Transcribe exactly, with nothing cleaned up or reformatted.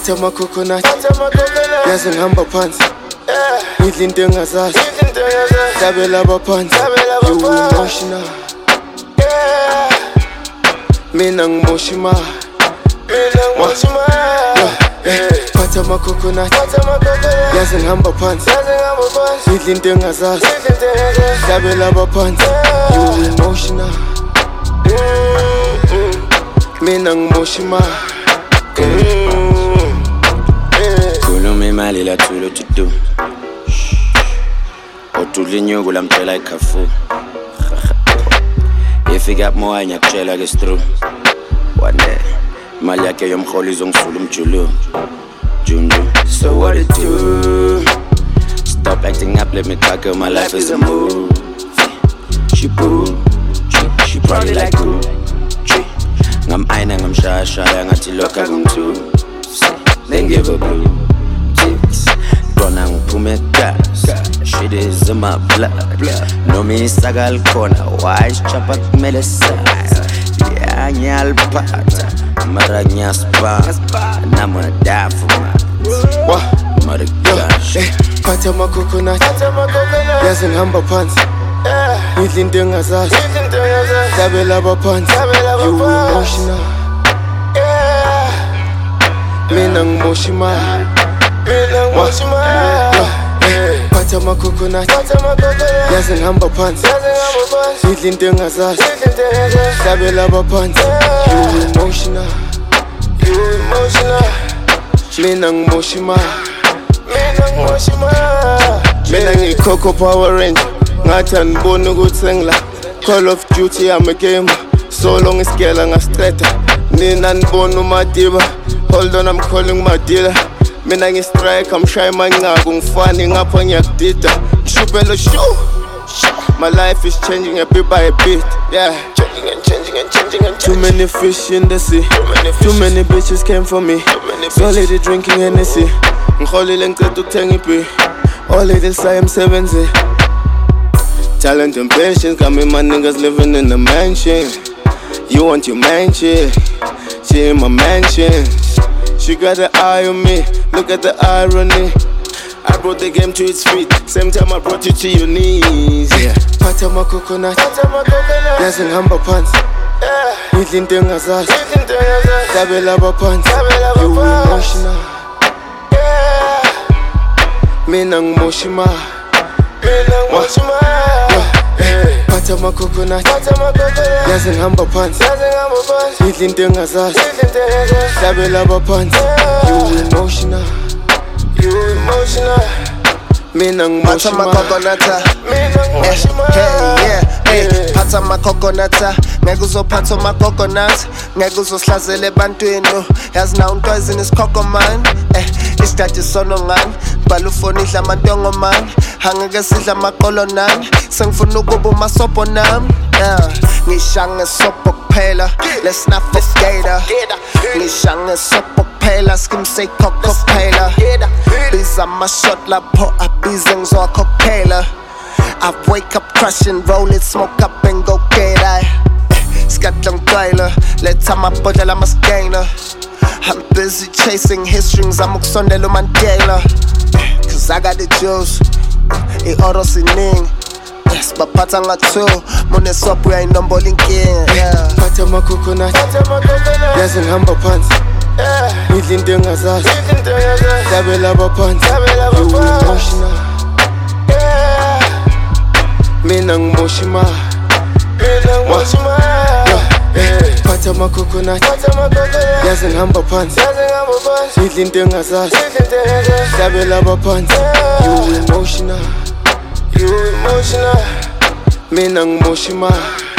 Phatha ama coconut, yazi ngihamba phansi, ngidla into engazazi, hlabela abaphansi, you emotional, mina ngimosha imali, phatha ama coconut, yazi ngihamba phansi, ngidla into engazazi, hlabela abaphansi, you emotional, mina ngimosha imali. Khuluma imali la thulo tutu Otudla inyuku lamtshela ikhafu Ifika moya ngiyakutshela ke stru One day imali yakhe yomholo izongisula umjulu Junju. So what it do? Stop acting up, let me talk her, my life is a movie. She boo, she, she probably like cool. Ngam aina ngam shaya shaya ngathi lokha kumthu Then give a blue chicks Dona ngiphume gas Shit is in my blood No me isaka likhona Why isichapha kumele sayo Yeah ngiyaliphatha Mara ngiyasipha Nami ngiyadaya for my Mara gosh Phatha ama coconut Yazi ngihamba phansi ngidla into engazazi hlabela abaphansi you emotional mina ngimosha imali phatha ama coconut yazi ngihamba phansi ngidla into engazazi hlabela abaphansi you emotional mina ngimosha imali mina ngiyi-Coco Power Ranger ngathi aniboni ukuthi sengila Call of Duty I'm a gamer So long isigela ngasiqeda nina nibona uMadiba Hold on I'm calling my dealer mina ngi-strike I'm shy mancaku ngifani ngapha ngiyakudida ngishubhelo show My life is changing a bit by a bit Yeah Changing and changing and changing and changing Too many fish in the sea Too many, Too many bitches came for me So lady drinking Hennessy ngikholile ngiceda ukuthenga ibi All ladies say I'm seventy Talent and patience got me my niggas living in a mansion You want your mansion She in my mansion She got an eye on me Look at the irony I brought the game to its feet Same time I brought you to your knees Yeah Phatha ama coconut Yazi ngihamba phansi ngidla into engazazi hlabela abaphansi you emotional mina ngimosha imali Phatha ama coconut yazi ngihamba phansi ngidla into engazazi hlabela abaphansi you emotional mina ngimosha imali Phatha ama coconut ngeke uzophatha ama coconut ngeke uzohlazela ebantwini yazi na unto ezini isikhokho man eh isidade sono ngani bhala ufoni idla amantongo man angeke sidla amaqolo nami sengifuna ukuba umasopo nami yeah ngishange sopo kuphela let's not forget ngishange sopo kuphela skim say coco kuphela biza ama shot lapho abize ngizokhokhela I wake up crushing roll it smoke up and go get I Scatlang trailer let's have my bottle I'm a scanner I'm busy chasing his strings I'm ukusondela uMandela Cause I got the juice I-oro sining Yes, baphatha nga-two Mune soap uyayinombolo inkinga Yeah Phatha ama coconut yazi ngihamba phansi ngidla into engazazi hlabela abaphansi you emotional mina ngimosha imali Phatha ama coconut yazi ngihamba phansi ngidla into engazazi hlabela abaphansi you emotional mina ngimosha imali